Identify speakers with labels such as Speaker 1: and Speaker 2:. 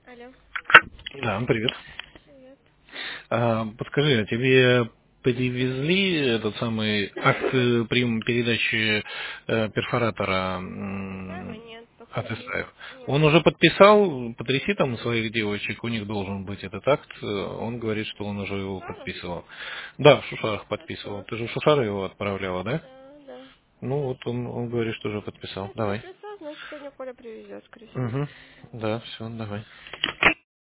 Speaker 1: Алло,
Speaker 2: Да, привет.
Speaker 1: привет.
Speaker 2: Подскажи, а тебе привезли этот самый акт приема передачи перфоратора
Speaker 1: Исаева нет,
Speaker 2: от
Speaker 1: походу.
Speaker 2: Исаев?
Speaker 1: Нет.
Speaker 2: Он уже подписал, потряси там своих девочек, у них должен быть этот акт. Он говорит, что он уже его
Speaker 1: Шаров?
Speaker 2: подписывал. Да, в Шушарах подписывал.
Speaker 1: Хорошо.
Speaker 2: Ты же в Шушары его отправляла, да?
Speaker 1: Да, да.
Speaker 2: Ну вот он говорит, что уже подписал.
Speaker 1: Сейчас
Speaker 2: Давай.
Speaker 1: подписал, значит, сегодня Коля привезет, скорее всего.
Speaker 2: Угу. Да, все, давай.